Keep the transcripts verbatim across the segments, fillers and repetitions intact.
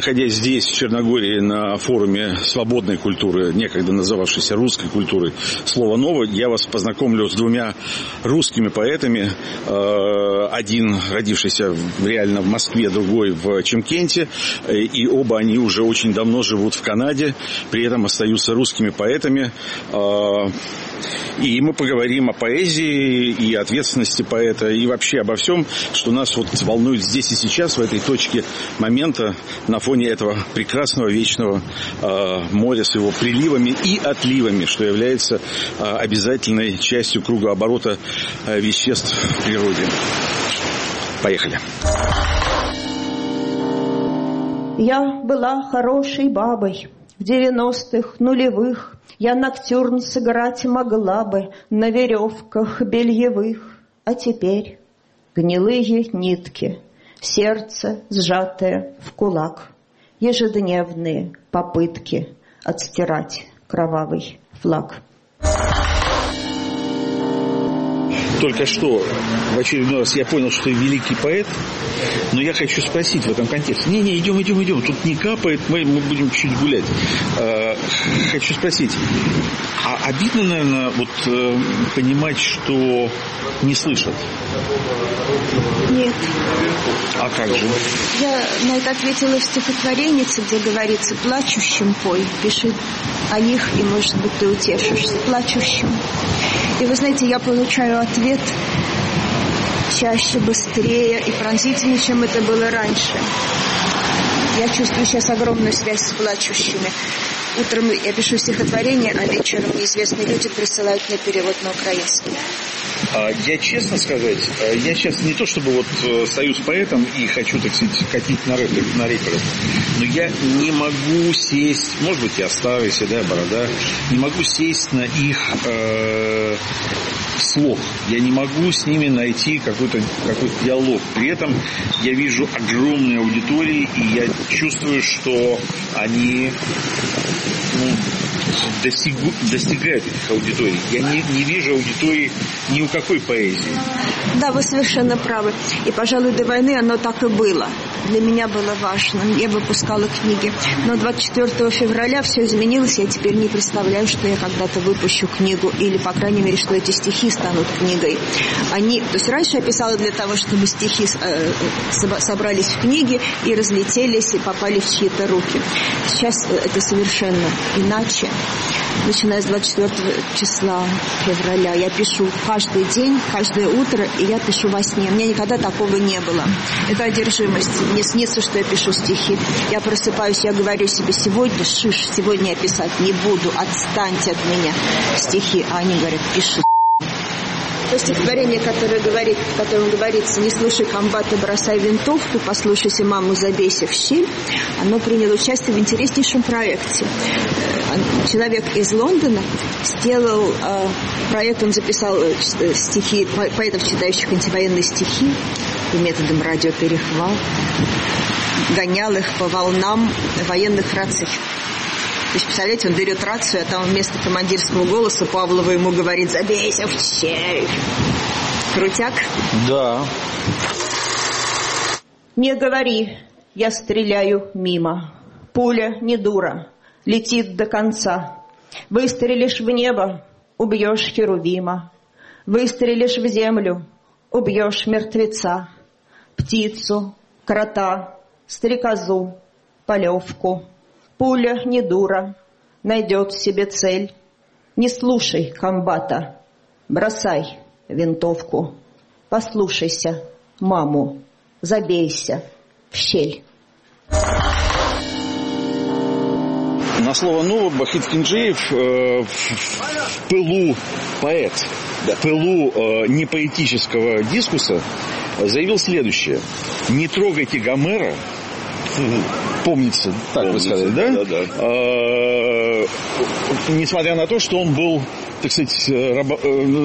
находясь здесь, в Черногории, на форуме свободной культуры, некогда называвшейся русской культурой, слово «новое», я вас познакомлю с двумя русскими поэтами. Один, родившийся реально в Москве, другой в Чимкенте. И оба они уже очень давно живут в Канаде, при этом остаются русскими поэтами. И мы поговорим о поэзии и ответственности поэта, и вообще обо всем, что нас вот волнует здесь и сейчас, в этой точке момента, на фоне этого прекрасного вечного э, моря с его приливами и отливами, что является э, обязательной частью кругооборота э, веществ в природе. Поехали. Я была хорошей бабой в девяностых, нулевых. Я ноктюрн сыграть могла бы на веревках бельевых. А теперь гнилые нитки, сердце сжатое в кулак, ежедневные попытки отстирать кровавый флаг. Только что в очередной раз я понял, что ты великий поэт, но я хочу спросить в этом контексте. Не-не, идем, идем, идем. Тут не капает, мы, мы будем чуть гулять. Э, хочу спросить, а обидно, наверное, вот э, понимать, что не слышат? Нет. А как же? Я на это ответила в стихотворении, где говорится: «Плачущим пой, пиши о них, и, может быть, ты утешишься». Плачущим. И вы знаете, я получаю ответ чаще, быстрее и пронзительнее, чем это было раньше. Я чувствую сейчас огромную связь с плачущими. Утром я пишу стихотворение, а вечером неизвестные люди присылают мне перевод на украинский. Я, честно сказать, я сейчас не то чтобы вот союз поэтом и хочу, так сказать, катить на рэпер, на рэперов, но я не могу сесть, может быть, я старый, седая борода, не могу сесть на их э, слог. Я не могу с ними найти какой-то, какой-то диалог. При этом я вижу огромные аудитории, и я чувствую, что они ну, достигу, достигают этих аудиторий. Я не, не вижу аудитории ни у какой поэзии. Да, вы совершенно правы. И, пожалуй, до войны оно так и было. Для меня было важно. Я выпускала книги. Но двадцать четвёртого февраля все изменилось. Я теперь не представляю, что я когда-то выпущу книгу. Или, по крайней мере, что эти стихи станут книгой. Они... То есть раньше я писала для того, чтобы стихи э, собрались в книги и разлетелись, и попали в чьи-то руки. Сейчас это совершенно иначе. Начиная с двадцать четвёртого числа февраля я пишу каждый день, каждое утро, и я пишу во сне. У меня никогда такого не было. Это одержимость. Мне снится, что я пишу стихи. Я просыпаюсь, я говорю себе: сегодня шиш, сегодня я писать не буду, отстаньте от меня стихи. А они говорят: пиши. То стихотворение, которое говорит, в котором говорится: не слушай комбата, бросай винтовку, послушайся маму, забейся в щель, оно приняло участие в интереснейшем проекте. Человек из Лондона сделал э, проект, он записал стихи поэтов, читающих антивоенные стихи, и методом радиоперехват гонял их по волнам военных раций. То есть, представляете, он берет рацию, а там вместо командирского голоса Павлова ему говорит: забейся в щель. Крутяк? Да. Не говори, я стреляю мимо. Пуля не дура, летит до конца. Выстрелишь в небо, убьешь херувима. Выстрелишь в землю, убьешь мертвеца. Птицу, крота, стрекозу, полевку. Пуля не дура, найдет себе цель. Не слушай комбата, бросай винтовку. Послушайся маму, забейся в щель. На слово «ново» Бахыт Кинджиев э, в, в пылу поэт, в пылу э, непоэтического дискурса заявил следующее: не трогайте Гомера. Помнится, так Помнится, вы сказали, да? Да, да. Э, несмотря на то, что он был так сказать, раба,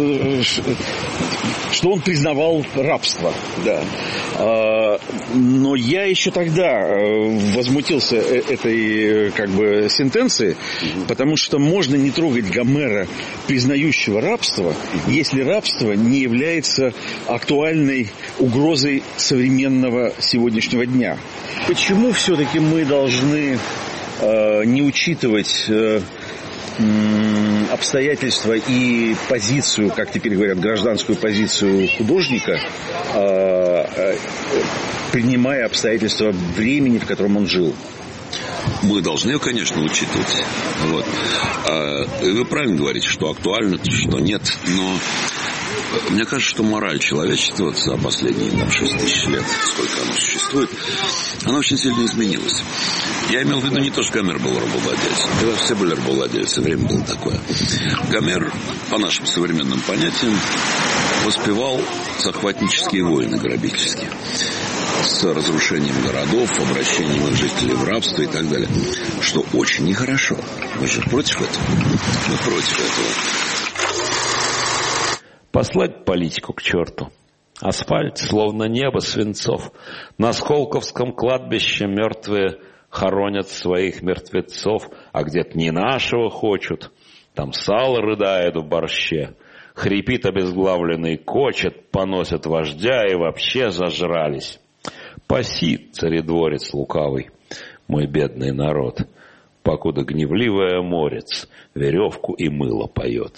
что он признавал рабство, да. Но я еще тогда возмутился этой, как бы, сентенции, потому что можно не трогать Гомера, признающего рабство, если рабство не является актуальной угрозой современного сегодняшнего дня. Почему все-таки мы должны э, не учитывать э, э, обстоятельства и позицию, как теперь говорят, гражданскую позицию художника, э, э, принимая обстоятельства времени, в котором он жил? Мы должны ее, конечно, учитывать. Вот. А вы правильно говорите, что актуально, что нет, но мне кажется, что мораль человечества вот за последние там, шесть тысяч лет, сколько она существует, она очень сильно изменилась. Я имел в виду не то, что Гомер был рабовладельцем. Когда все были рабовладельцы, время было такое. Гомер, по нашим современным понятиям, воспевал захватнические войны, грабительские, с разрушением городов, обращением их жителей в рабство и так далее. Что очень нехорошо. Мы же против этого. Мы против этого. Послать политику к черту. Асфальт, словно небо свинцов. На Сколковском кладбище мертвые хоронят своих мертвецов, а где-то не нашего хочут. Там сало рыдает в борще. Хрипит обезглавленный кочет, поносят вождя и вообще зажрались. Паси, царедворец лукавый, мой бедный народ, покуда гневливая морец веревку и мыло поет.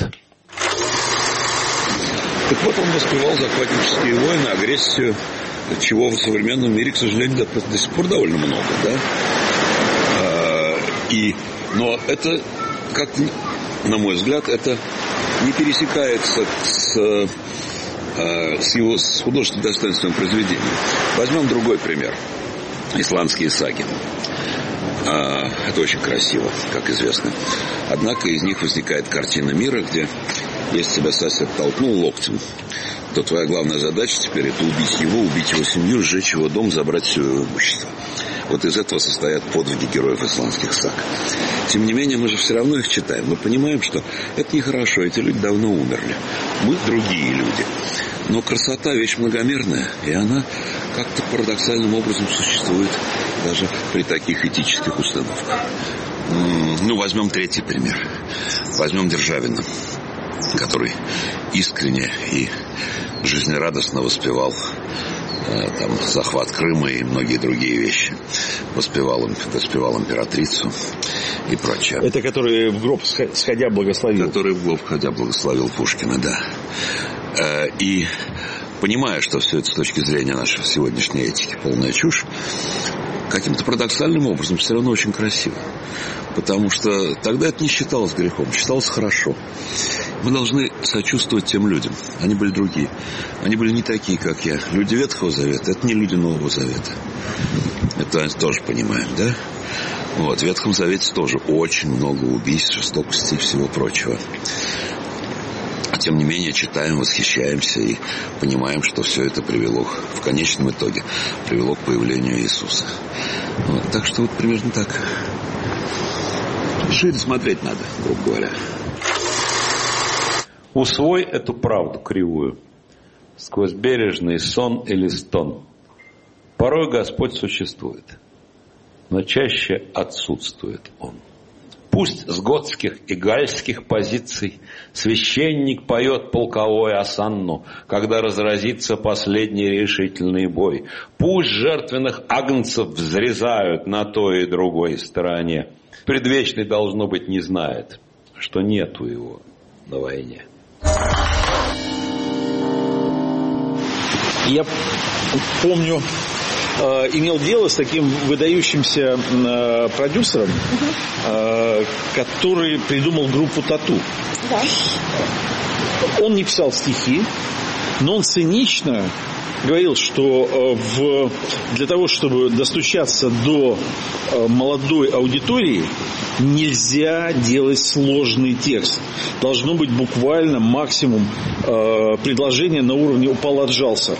Так вот, он воспевал захватнические войны, агрессию, чего в современном мире, к сожалению, до, до сих пор довольно много, да? А, и, но это, как, на мой взгляд, это не пересекается с, с его с художественным достоинством произведения. Возьмем другой пример. Исландские саги. А, это очень красиво, как известно. Однако из них возникает картина мира, где если тебя сосед толкнул локтем, то твоя главная задача теперь это убить его, убить его семью, сжечь его дом, забрать все его имущество. Вот из этого состоят подвиги героев исландских саг. Тем не менее, мы же все равно их читаем. Мы понимаем, что это нехорошо, эти люди давно умерли. Мы другие люди. Но красота вещь многомерная, и она как-то парадоксальным образом существует даже при таких этических установках. Ну, возьмем третий пример. Возьмем Державина, который искренне и жизнерадостно воспевал э, там, захват Крыма и многие другие вещи. Воспевал, воспевал императрицу и прочее. Это который в гроб сходя благословил. Который в гроб сходя благословил Пушкина, да. Э, и понимая, что все это с точки зрения нашей сегодняшней этики полная чушь, каким-то парадоксальным образом все равно очень красиво. Потому что тогда это не считалось грехом, считалось хорошо. Мы должны сочувствовать тем людям. Они были другие. Они были не такие, как я. Люди Ветхого Завета – это не люди Нового Завета. Это тоже понимаем, да? Вот, в Ветхом Завете тоже очень много убийств, жестокости и всего прочего. А тем не менее читаем, восхищаемся и понимаем, что все это привело, в конечном итоге, привело к появлению Иисуса. Вот, так что вот примерно так. Шире смотреть надо, грубо говоря. Усвой эту правду кривую сквозь бережный сон или стон. Порой Господь существует, но чаще отсутствует Он. Пусть с готских и гальских позиций священник поет полковой осанну, когда разразится последний решительный бой. Пусть жертвенных агнцев взрезают на той и другой стороне. Предвечный, должно быть, не знает, что нету его на войне. Я помню, э, имел дело с таким выдающимся э, продюсером, э, который придумал группу «Тату». Да. Он не писал стихи, но он цинично говорил, что э, в, для того, чтобы достучаться до э, молодой аудитории, Нельзя делать сложный текст. Должно быть буквально максимум э, предложения на уровне «упал, отжался».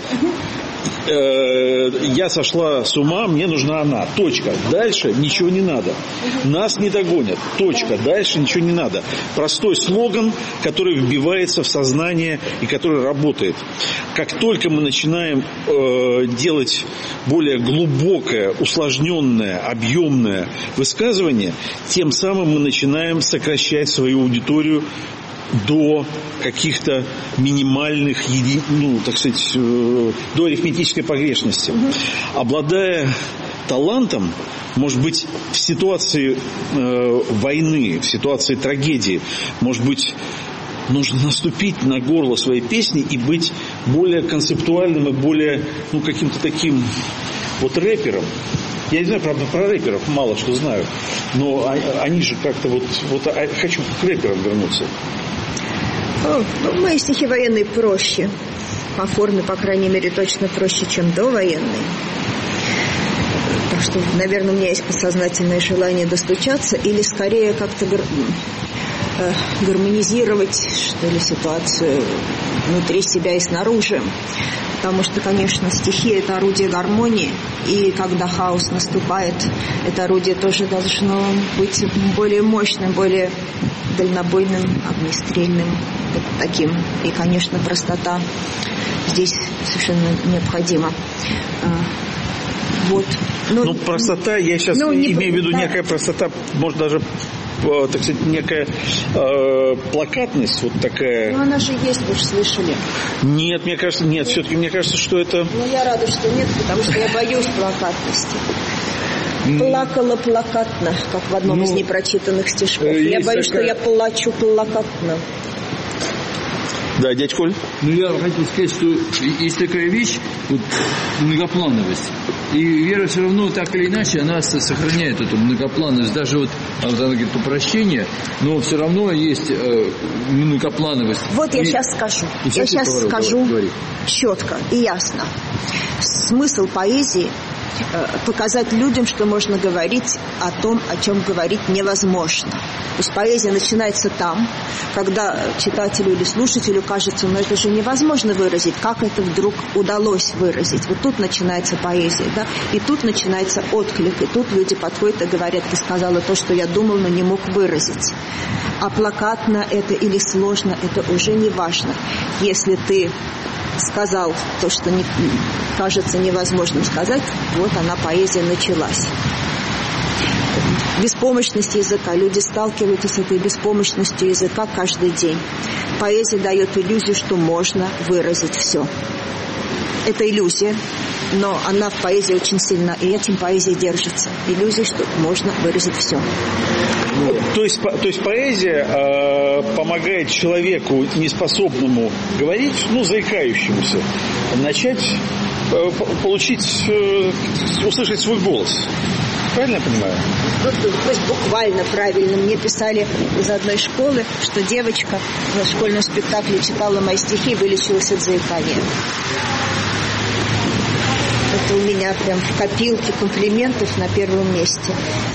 Я сошла с ума, мне нужна она. Точка. Дальше ничего не надо. Нас не догонят. Точка. Дальше ничего не надо. Простой слоган, который вбивается в сознание и который работает. Как только мы начинаем э, делать более глубокое, усложненное, объемное высказывание, тем самым мы начинаем сокращать свою аудиторию до каких-то минимальных, еди... ну, так сказать, э, до арифметической погрешности. Угу. Обладая талантом, может быть, в ситуации э, войны, в ситуации трагедии, может быть, нужно наступить на горло своей песни и быть более концептуальным и более, ну, каким-то таким вот рэпером. Я не знаю, правда, про рэперов мало что знаю, но они же как-то вот, вот хочу к рэперам вернуться. О, ну, мои стихи военные проще. По форме, по крайней мере, точно проще, чем довоенные. Так что, наверное, у меня есть подсознательное желание достучаться или скорее как-то гар... э, гармонизировать, что ли, ситуацию внутри себя и снаружи. Потому что, конечно, стихи – это орудие гармонии, и когда хаос наступает, это орудие тоже должно быть более мощным, более дальнобойным, огнестрельным, вот таким. И, конечно, простота здесь совершенно необходима. Вот. Но, ну, простота, я сейчас ну, не, имею в виду да. некая простота, может даже, так сказать, некая э, плакатность, вот такая. Ну, она же есть, вы же слышали. Нет, мне кажется, нет, все-таки мне кажется, что это... Ну, я рада, что нет, потому что я боюсь плакатности. Плакала плакатно, как в одном ну, из непрочитанных стишков. Я боюсь, такая... что я плачу плакатно. Да, дядь Коль? Ну, я хотел сказать, что есть такая вещь, вот, многоплановость. И вера все равно, так или иначе, она сохраняет эту многоплановость. Даже вот, она говорит, упрощение, но все равно есть э, многоплановость. Вот я и... сейчас скажу. И я сейчас поворот, скажу говори. четко и ясно. Смысл поэзии показать людям, что можно говорить о том, о чем говорить невозможно. То есть поэзия начинается там, когда читателю или слушателю кажется, ну это же невозможно выразить, как это вдруг удалось выразить. Вот тут начинается поэзия, да, и тут начинается отклик, и тут люди подходят и говорят, ты сказала то, что я думал, но не мог выразить. А плакатно это или сложно, это уже не важно. Если ты сказал то, что не, кажется невозможным сказать, вот она, поэзия, началась. Беспомощность языка. Люди сталкиваются с этой беспомощностью языка каждый день. Поэзия дает иллюзию, что можно выразить все. Это иллюзия, но она в поэзии очень сильна, и этим поэзия держится. Иллюзия, что можно выразить все. Ну, то есть, то есть поэзия э, помогает человеку, неспособному говорить, ну, заикающемуся, начать э, получить, э, услышать свой голос. Правильно я понимаю? Ну, то есть буквально правильно. Мне писали из одной школы, что девочка на школьном спектакле читала мои стихи и вылечилась от заикания. Это у меня прям в копилке комплиментов на первом месте.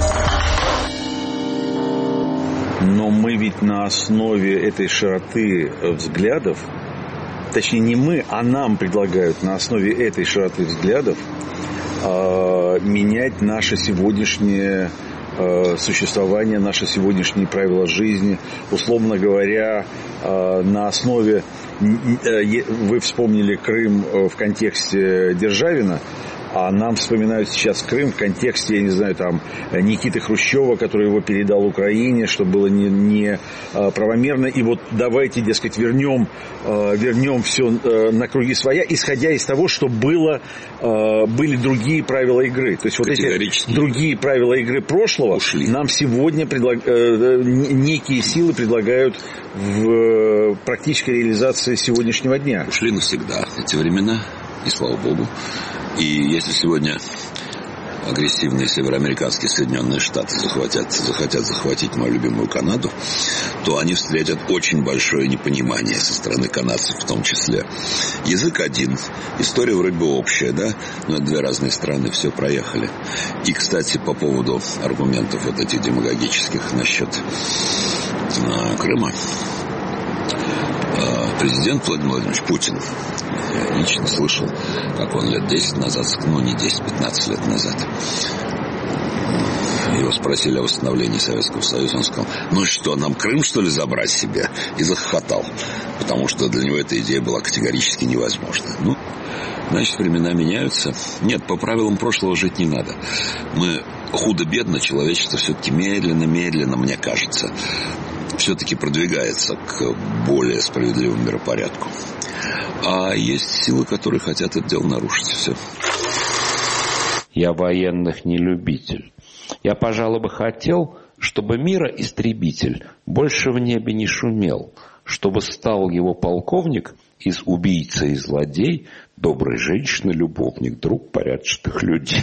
Но мы ведь на основе этой широты взглядов, точнее не мы, а нам предлагают на основе этой широты взглядов э, менять наше сегодняшнее э, существование, наши сегодняшние правила жизни. Условно говоря, э, на основе, э, вы вспомнили Крым в контексте Державина, а нам вспоминают сейчас Крым в контексте, я не знаю, там, Никиты Хрущева, который его передал Украине, что было не, не правомерно. И вот давайте, дескать, вернем, вернем все на круги своя, исходя из того, что было, были другие правила игры. То есть вот эти другие правила игры прошлого ушли. Нам сегодня предлаг... некие силы предлагают в практической реализации сегодняшнего дня. Ушли навсегда эти времена, и слава Богу. И если сегодня агрессивные североамериканские Соединенные Штаты захватят, захотят захватить мою любимую Канаду, то они встретят очень большое непонимание со стороны канадцев в том числе. Язык один, история вроде бы общая, да, но это две разные страны, все, проехали. И, кстати, по поводу аргументов вот этих демагогических насчет а, Крыма. А, президент Владимир Владимирович Путин, я лично слышал, как он лет десять назад, ну не десять-пятнадцать лет назад, его спросили о восстановлении Советского Союза, он сказал: ну что, нам Крым, что ли, забрать себе? И захохотал, потому что для него эта идея была категорически невозможна. Ну, значит, времена меняются. Нет, по правилам прошлого жить не надо. Мы худо-бедно, человечество все-таки медленно-медленно, мне кажется, все-таки продвигается к более справедливому миропорядку. А есть силы, которые хотят это дело нарушить. Все. Я военных не любитель. Я, пожалуй, бы хотел, чтобы мироистребитель больше в небе не шумел, чтобы стал его полковник из убийца и злодей, доброй женщины, любовник, друг порядочных людей.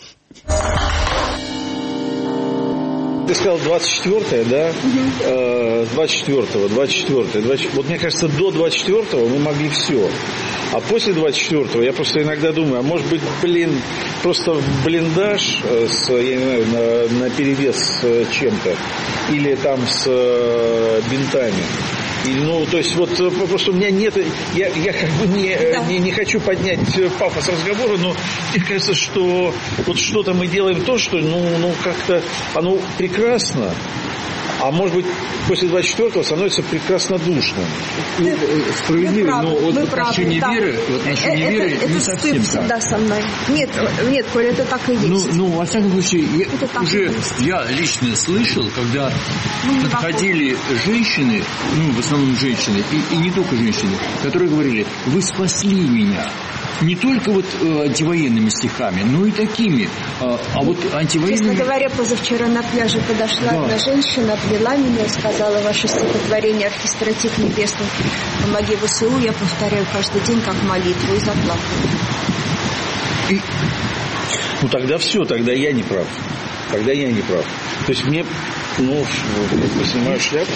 Ты сказал двадцать четвёртое, да? Угу. двадцать четвёртого, двадцать четвёртое, двадцать... Вот мне кажется, до двадцать четвёртого мы могли все. А после двадцать четвёртого я просто иногда думаю, а может быть, блин, просто блиндаж с, я не знаю, на, на перевес с чем-то. Или там с бинтами. И, ну, то есть, вот просто у меня нет... Я, я как бы не, да. не, не хочу поднять пафос разговора, но мне кажется, что вот что-то мы делаем то, что, ну, ну как-то оно прекрасно, а может быть, после двадцать четвёртого становится прекрасно душно. Ну, справедливо, но вот в отношении да. веры, в отношении это, веры это, не это совсем так. Всегда со мной. Нет, нет, Коля, это так и есть. Ну, ну во всяком случае, я, уже я лично слышал, когда ну, подходили женщины, ну, в основном женщины, и, и не только женщины, которые говорили: вы спасли меня. Не только вот э, антивоенными стихами, но и такими. А, а вот антивоенными... Честно говоря, позавчера на пляже подошла да. одна женщина, обняла меня и сказала: ваше стихотворение «Архистратив небесный, помоги ВСУ», я повторяю каждый день как молитву, и заплакала. И... Ну тогда все, тогда я не прав. Тогда я не прав. То есть мне, ну, поснимаю шляпу.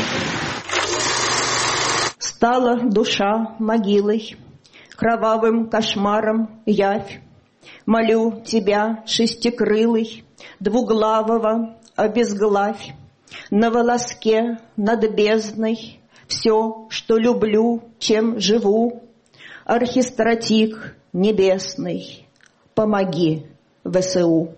Стала душа могилой, кровавым кошмаром явь. Молю тебя, шестикрылый, двуглавого обезглавь. На волоске над бездной все, что люблю, чем живу. Архистратик небесный, помоги ВСУ.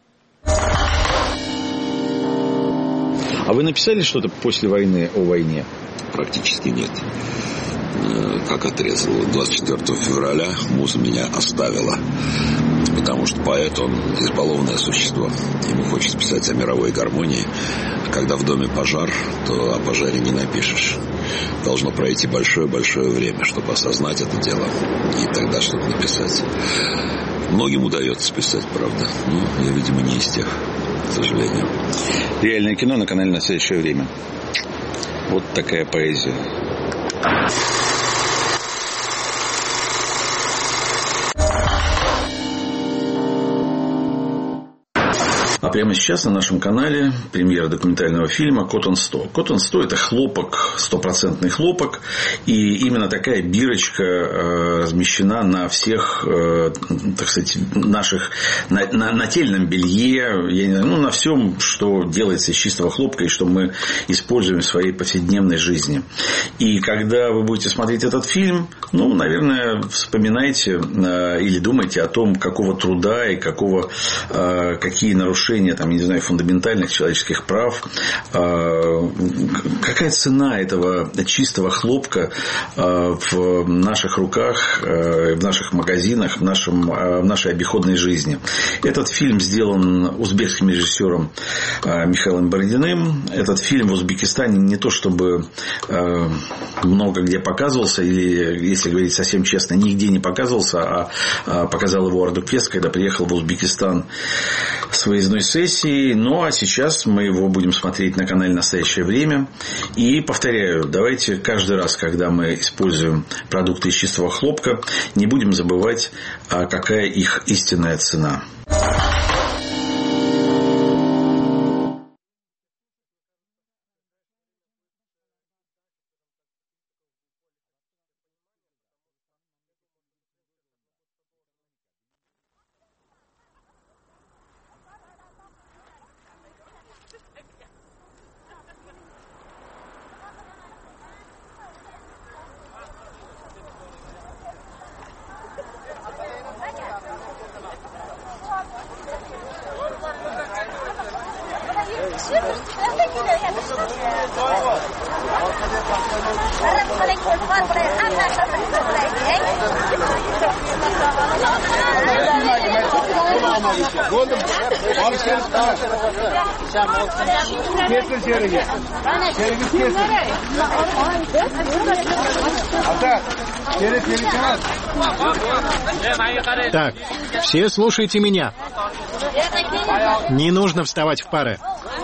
А вы написали что-то после войны о войне? Практически нет. Как отрезал. двадцать четвёртого февраля муза меня оставила. Потому что поэт, он избалованное существо. Ему хочется писать о мировой гармонии. А когда в доме пожар, то о пожаре не напишешь. Должно пройти большое-большое время, чтобы осознать это дело. И тогда что-то написать. Многим удается писать, правда. Но я, видимо, не из тех, к сожалению. Реальное кино на канале «Настоящее время». Вот такая поэзия. А прямо сейчас на нашем канале премьера документального фильма «Коттон сто». «Коттон сто» – это хлопок, стопроцентный хлопок. И именно такая бирочка э, размещена на всех, э, так сказать, наших, на, на нательном белье, я не знаю, ну, на всем, что делается из чистого хлопка и что мы используем в своей повседневной жизни. И когда вы будете смотреть этот фильм, ну, наверное, вспоминайте э, или думайте о том, какого труда и какого, э, какие нарушения, там, не знаю, фундаментальных человеческих прав, какая цена этого чистого хлопка в наших руках, в наших магазинах, в, нашем, в нашей обиходной жизни. Этот фильм сделан узбекским режиссером Михаилом Бородиным. Этот фильм в Узбекистане не то чтобы много где показывался, или, если говорить совсем честно, нигде не показывался, а показал его Ардуквест, когда приехал в Узбекистан с выездной сессии. Ну, а сейчас мы его будем смотреть на канале «Настоящее время». И, повторяю, давайте каждый раз, когда мы используем продукты из чистого хлопка, не будем забывать, какая их истинная цена. Так, все слушайте меня. Не нужно вставать в пары.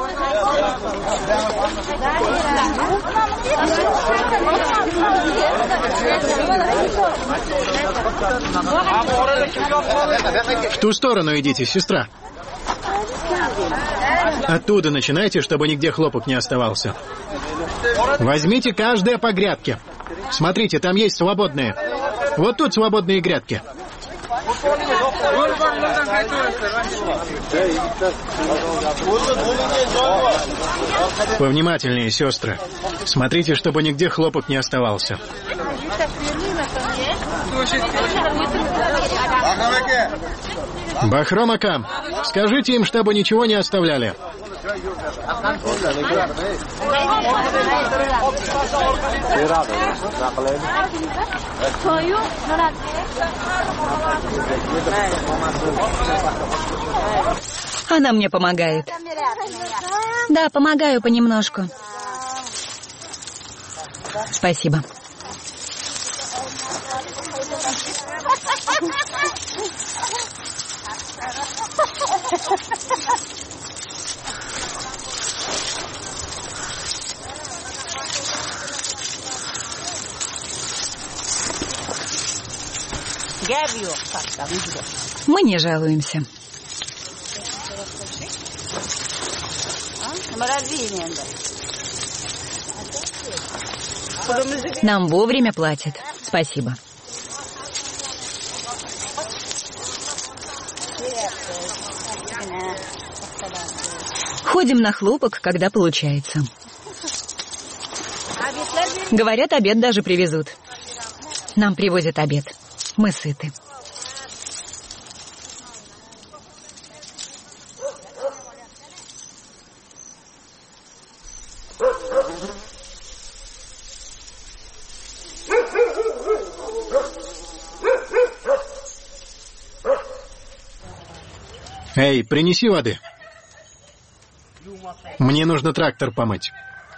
В ту сторону идите, сестра. Оттуда начинайте, чтобы нигде хлопок не оставался. Возьмите каждое по грядке. Смотрите, там есть свободные. Вот тут свободные грядки. Повнимательнее, сестры. Смотрите, чтобы нигде хлопок не оставался. Бахром Акам, скажите им, чтобы ничего не оставляли. Она мне помогает. Да, помогаю понемножку. Спасибо. Мы не жалуемся. Нам вовремя платят. Спасибо. Ходим на хлопок, когда получается. Говорят, обед даже привезут. Нам привозят обед. Мы сыты. Эй, принеси воды. Мне нужно трактор помыть.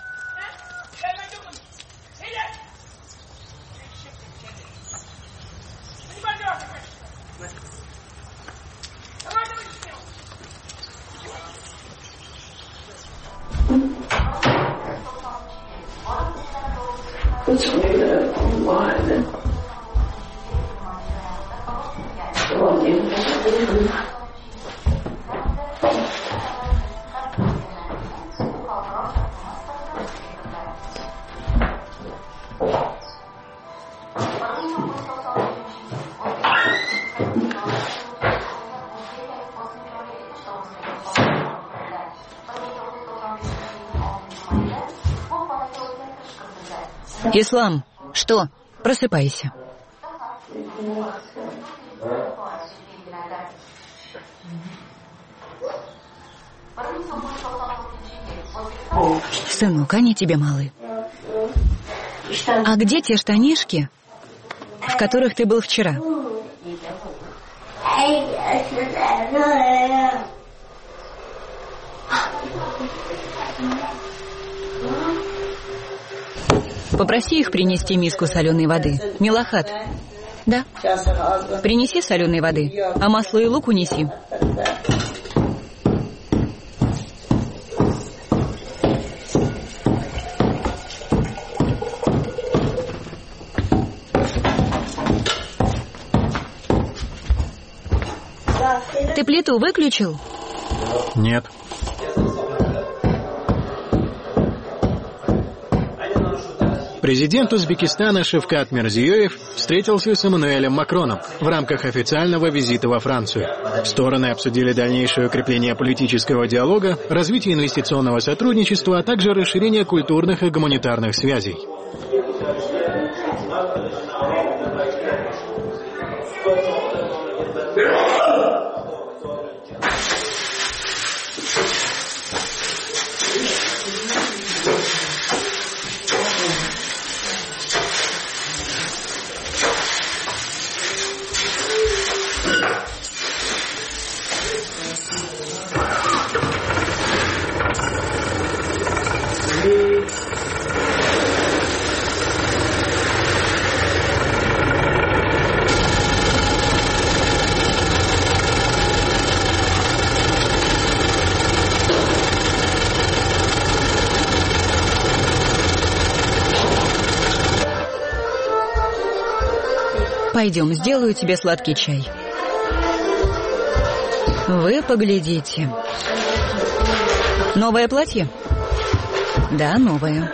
Ислам. Что? Просыпайся. Сынок, они тебе малы. А где те штанишки, в которых ты был вчера? Попроси их принести миску соленой воды. Милохат. Да. Принеси соленой воды, а масло и лук унеси. Ты плиту выключил? Нет. Президент Узбекистана Шавкат Мирзиёев встретился с Эммануэлем Макроном в рамках официального визита во Францию. Стороны обсудили дальнейшее укрепление политического диалога, развитие инвестиционного сотрудничества, а также расширение культурных и гуманитарных связей. Пойдем, сделаю тебе сладкий чай. Вы поглядите. Новое платье? Да, новое.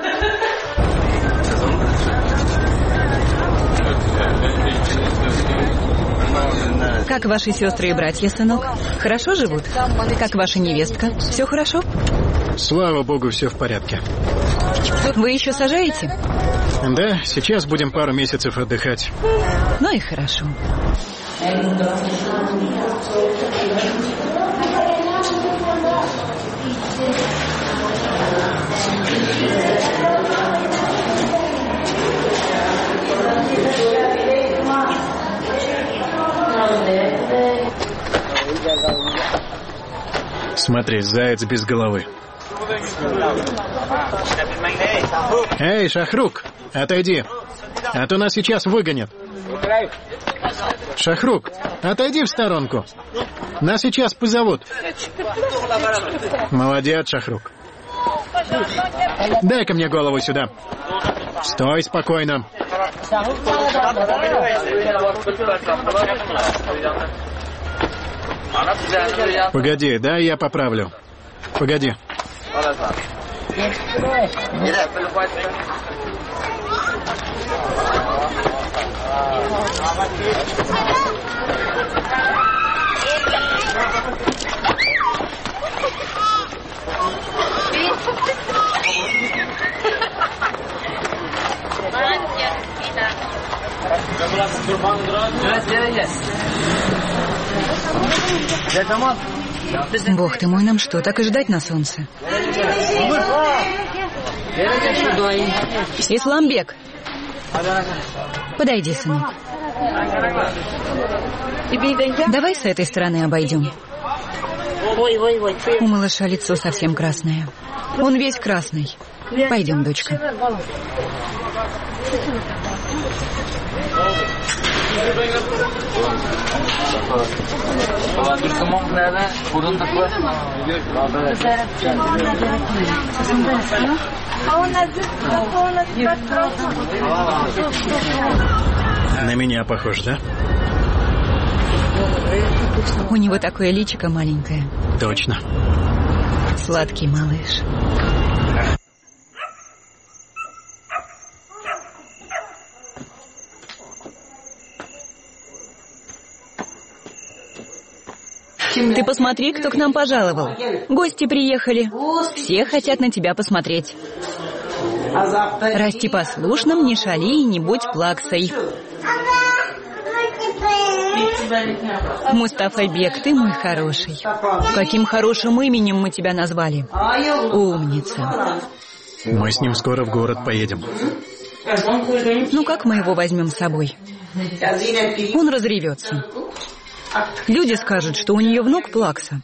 Как ваши сестры и братья, сынок? Хорошо живут? Как ваша невестка? Все хорошо? Слава богу, все в порядке. Вы еще сажаете? Да, сейчас будем пару месяцев отдыхать. Ну и хорошо. Смотри, заяц без головы. Эй, Шахрук, отойди, а то нас сейчас выгонят. Шахрук, отойди в сторонку. Нас сейчас позовут. Молодец, Шахрук. Дай-ка мне голову сюда. Стой спокойно. Погоди, дай я поправлю. Погоди. Бог ты мой, нам что, так и ждать на солнце? Исламбек, подойди, сынок. Давай с этой стороны обойдем. У малыша лицо совсем красное. Он весь красный. Пойдем, дочка. На меня похож, да? У него такое личико маленькое. Точно. Сладкий малыш. Ты посмотри, кто к нам пожаловал. Гости приехали. Все хотят на тебя посмотреть. Расти послушным, не шали и не будь плаксой. Мустафа-бек, ты мой хороший. Каким хорошим именем мы тебя назвали. Умница. Мы с ним скоро в город поедем. Ну как мы его возьмем с собой? Он разревется. Люди скажут, что у нее внук плакса.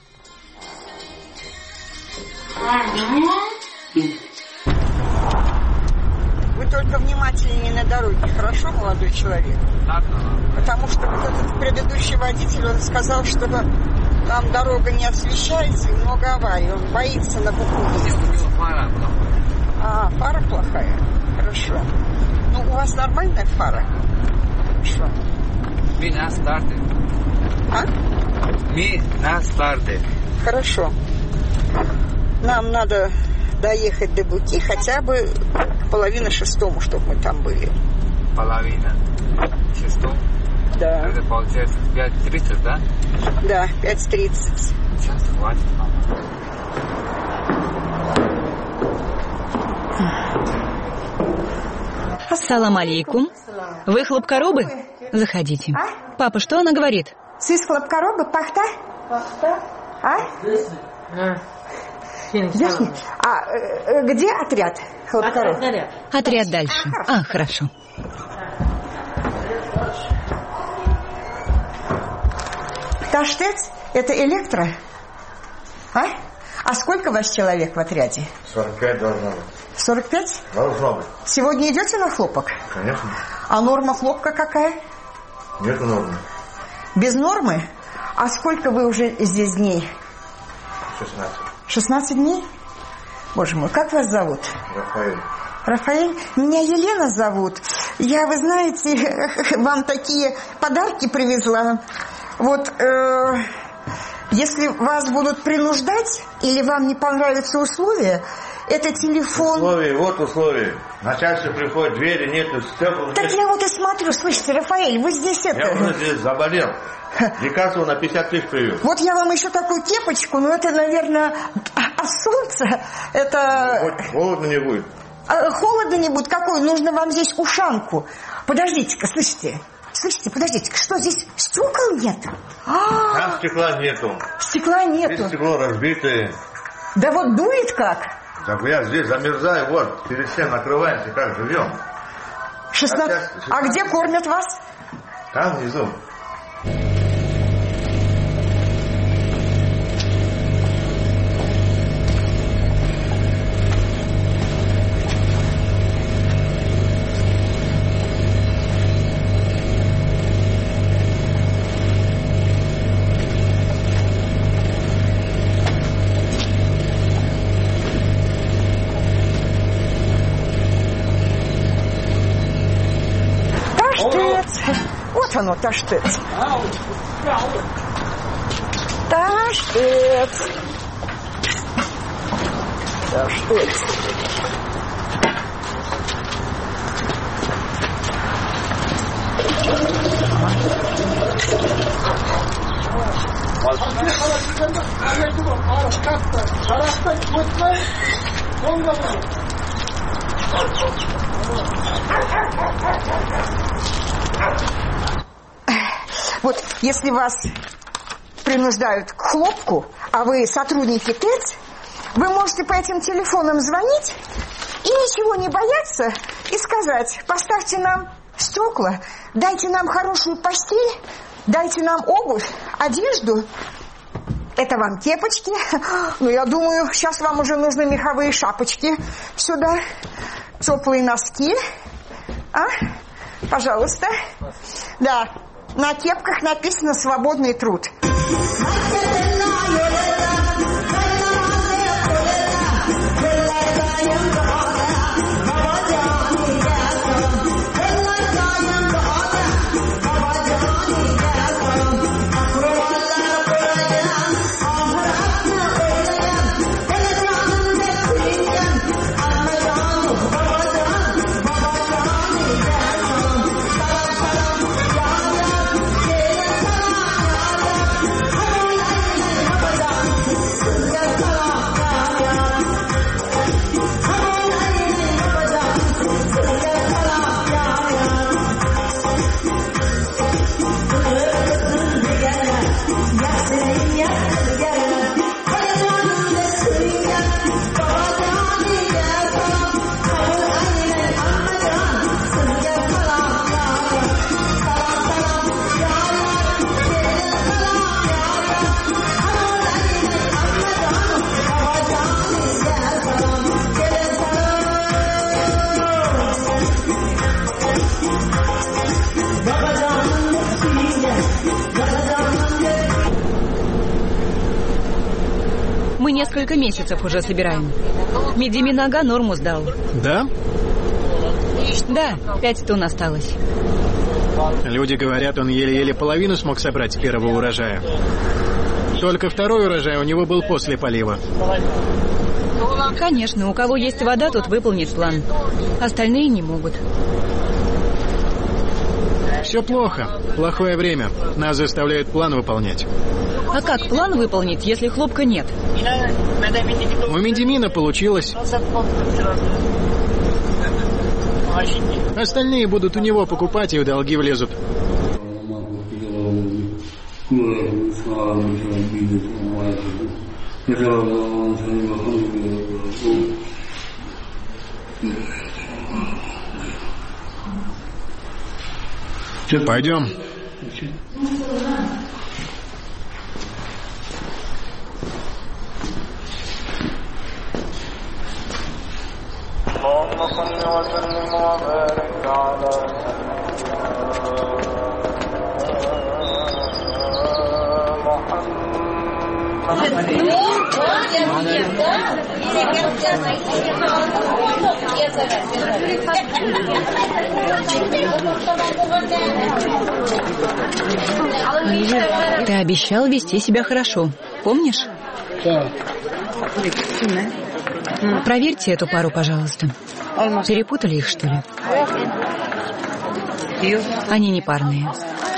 Вы только внимательнее на дороге, хорошо, молодой человек? Потому что вот этот предыдущий водитель, он сказал, что там дорога не освещается и много аварий. Он боится на букву. А, фара плохая? Хорошо. Ну, у вас нормальная фара? Хорошо. Меня старты. А? Мы на старте. Хорошо. Нам надо доехать до Буки хотя бы к половине шестому, чтобы мы там были. Половина шестого? Да. Это получается пять тридцать, да? Да, пять тридцать. Сейчас хватит. Ассалам алейкум. Вы хлопкоробы? Заходите. Папа, что она говорит? Сыз хлопкоробы, пахта? Пахта. А? Ясно. А э, где отряд хлопкороб? Отряд дальше. А, хорошо. Таштец – это электро? А? А сколько вас человек в отряде? сорок пять должно быть. сорок пять? Должно быть. Сегодня идете на хлопок? Конечно. А норма хлопка какая? Нету нормы. Без нормы? А сколько вы уже здесь дней? шестнадцать. шестнадцать дней? Боже мой, как вас зовут? Рафаэль. Рафаэль? Меня Елена зовут. Я, вы знаете, вам такие подарки привезла. Вот, э, если вас будут принуждать или вам не понравятся условия, это телефон... Условия, вот условия. Начальство приходит, двери нету, стекла... Так я вот и смотрю, слышите, Рафаэль, вы здесь это... Я уже здесь заболел. Лекарство на пятьдесят тысяч привез. Вот я вам еще такую кепочку, но это, наверное, от солнца. Это... Хоть холодно не будет. А, холодно не будет. Какой? Нужно вам здесь ушанку. Подождите-ка, слышите? Слышите, подождите-ка, что здесь стекол нет? А-а-а. Там стекла нету. Стекла нету. Здесь стекло разбитое. Да вот дует как? Так я здесь замерзаю, вот, перед всем накрываемся, как живем. шестнадцать... А где кормят вас? Там внизу. Вот оно, Таштет. Таштет. Таштет. Вот если вас принуждают к хлопку, а вы сотрудники ТЭЦ, вы можете по этим телефонам звонить и ничего не бояться и сказать: поставьте нам стекла, дайте нам хорошую постель, дайте нам обувь, одежду. Это вам кепочки. Ну, я думаю, сейчас вам уже нужны меховые шапочки сюда, теплые носки. А? Пожалуйста. Да. На кепках написано «Свободный труд». Мы несколько месяцев уже собираем. Медиминага норму сдал. Да? Да, пять тонн осталось. Люди говорят, он еле-еле половину смог собрать с первого урожая. Только второй урожай у него был после полива. Конечно, у кого есть вода, тот выполнит план. Остальные не могут. Все плохо. Плохое время. Нас заставляют план выполнять. А как план выполнить, если хлопка нет? У Медимина получилось. Остальные будут у него покупать, и в долги влезут. Пойдем. اللهم صل وسلم وبارك على محمد Ты обещал вести себя хорошо, помнишь? Да. Проверьте эту пару, пожалуйста. Перепутали их, что ли? Они не парные.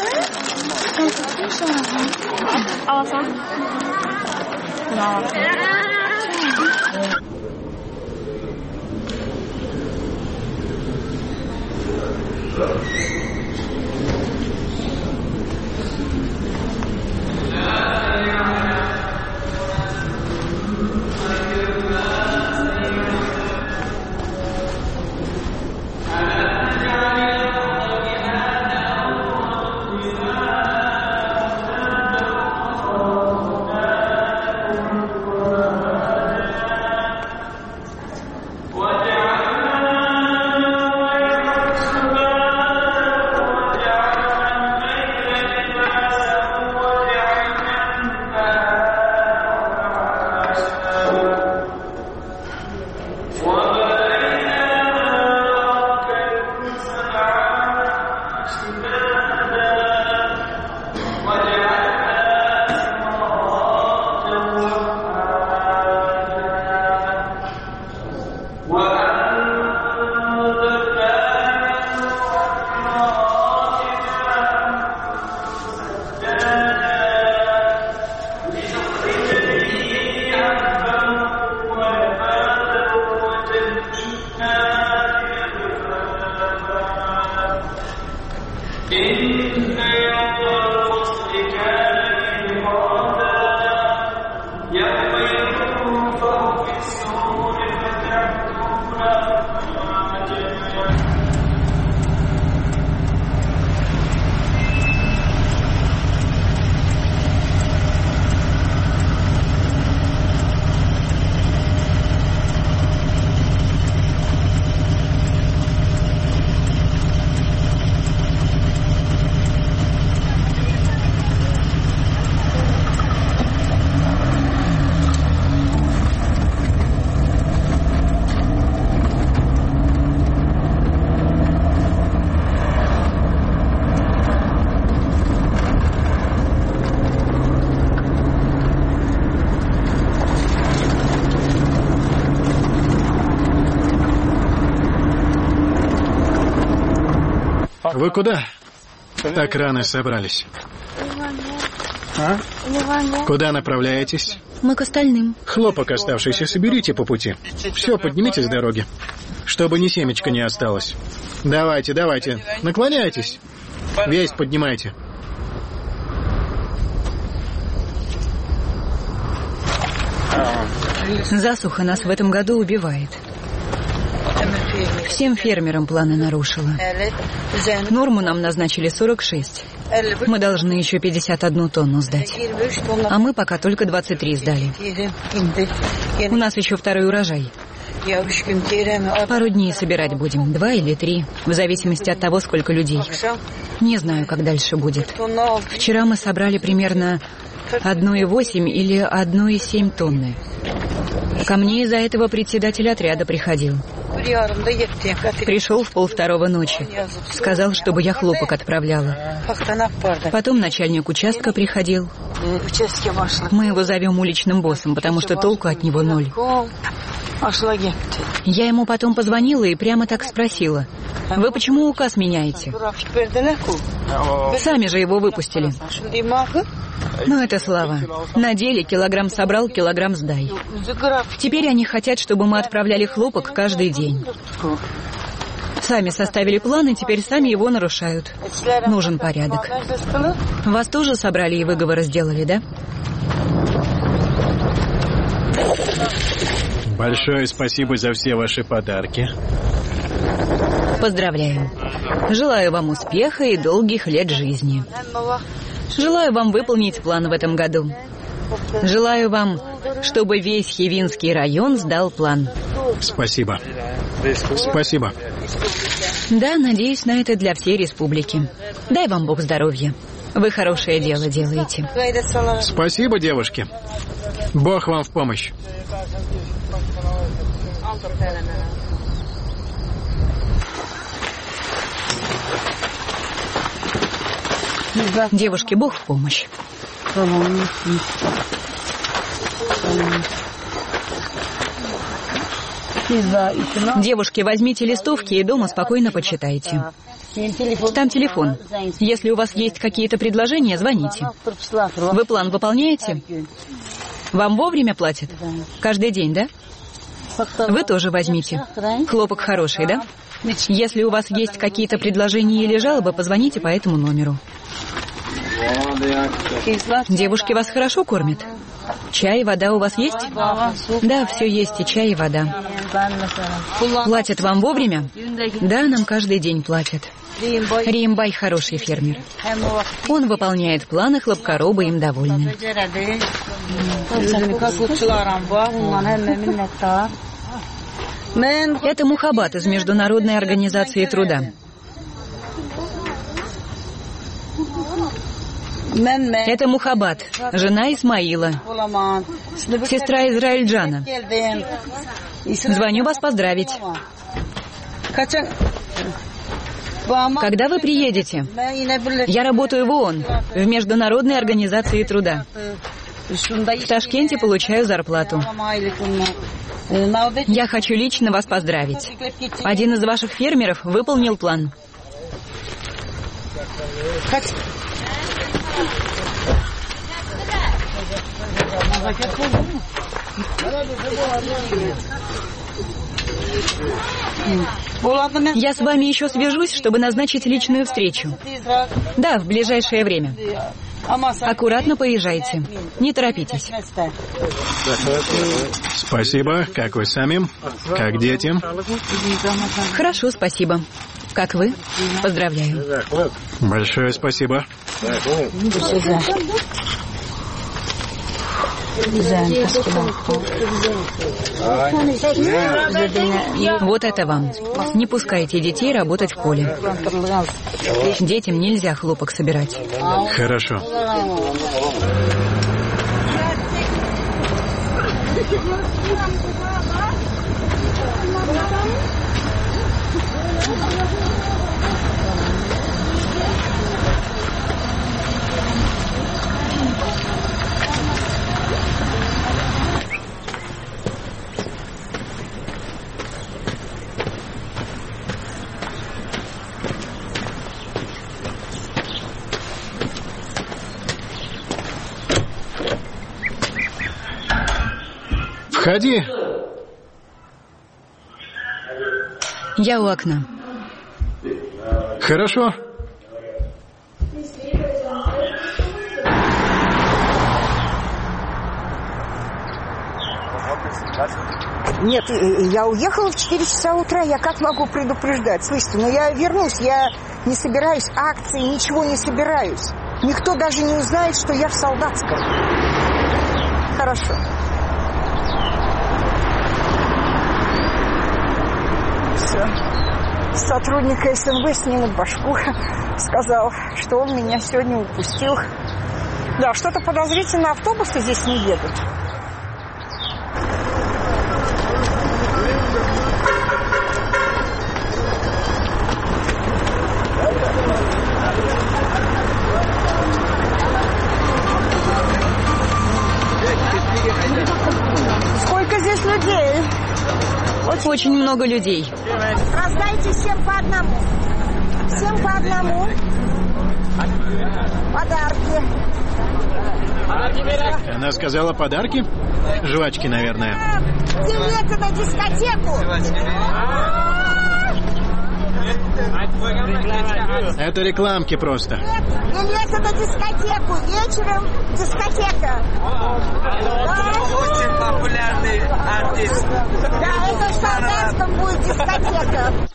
Вы куда? Так рано собрались. А? Куда направляетесь? Мы к остальным. Хлопок оставшийся соберите по пути. Все, поднимите с дороги. Чтобы ни семечка не осталось. Давайте, давайте, наклоняйтесь. Весь поднимайте. Засуха нас в этом году убивает. Всем фермерам планы нарушила. Норму нам назначили сорок шесть. Мы должны еще пятьдесят одну тонну сдать. А мы пока только двадцать три сдали. У нас еще второй урожай. Пару дней собирать будем, два или три, в зависимости от того, сколько людей. Не знаю, как дальше будет. Вчера мы собрали примерно одну и восемь или одну и семь тонны. Ко мне из-за этого председатель отряда приходил. Пришел в полвторого ночи. Сказал, чтобы я хлопок отправляла. Потом начальник участка приходил. Мы его зовем уличным боссом, потому что толку от него ноль. Я ему потом позвонила и прямо так спросила: вы почему указ меняете? Сами же его выпустили. Ну, это слова. На деле килограмм собрал, килограмм сдай. Теперь они хотят, чтобы мы отправляли хлопок каждый день. Сами составили план, и теперь сами его нарушают. Нужен порядок. Вас тоже собрали и выговоры сделали, да? Большое спасибо за все ваши подарки. Поздравляю. Желаю вам успеха и долгих лет жизни. Желаю вам выполнить план в этом году. Желаю вам, чтобы весь Хивинский район сдал план. Спасибо. Спасибо. Да, надеюсь на это для всей республики. Дай вам Бог здоровья. Вы хорошее дело делаете. Спасибо, девушки. Бог вам в помощь. Девушке Бог в помощь. Девушки, возьмите листовки и дома спокойно почитайте. Там телефон. Если у вас есть какие-то предложения, звоните. Вы план выполняете? Вам вовремя платят? Каждый день, да? Вы тоже возьмите. Хлопок хороший, да? Если у вас есть какие-то предложения или жалобы, позвоните по этому номеру. Девушки вас хорошо кормят? Чай, вода у вас есть? Да, все есть, и чай, и вода. Платят вам вовремя? Да, нам каждый день платят. Риимбай хороший фермер. Он выполняет планы, хлопкоробы им довольны. Это Мухаббат из Международной организации труда. Это Мухаббат, жена Исмаила, сестра Израильджана. Звоню вас поздравить. Когда вы приедете? Я работаю в ООН, в Международной организации труда. В Ташкенте получаю зарплату. Я хочу лично вас поздравить. Один из ваших фермеров выполнил план. Я с вами еще свяжусь, чтобы назначить личную встречу. Да, в ближайшее время. Аккуратно поезжайте. Не торопитесь. Спасибо. Как вы сами? Как дети? Хорошо, спасибо. Как вы? Поздравляю. Большое спасибо. Вот это вам. Не пускайте детей работать в поле. Детям нельзя хлопок собирать. Хорошо. Входи. Я у окна. Хорошо. Нет, я уехала в четыре часа утра, я как могу предупреждать? Слышите, но я вернусь, я не собираюсь акции, ничего не собираюсь. Никто даже не узнает, что я в Солдатском. Хорошо. Все. Сотрудника СМВ снимут башку. Сказал, что он меня сегодня упустил. Да, что-то подозрительно, автобусы здесь не едут. Сколько здесь людей? Очень, Очень много людей. Раздайте всем по одному. Всем по одному. Подарки. Она сказала подарки? Жвачки, наверное. Билеты на дискотеку. Это рекламки просто. Билеты на дискотеку. Вечером дискотека. Очень популярный артист. Да, это в Солдатском будет дискотека.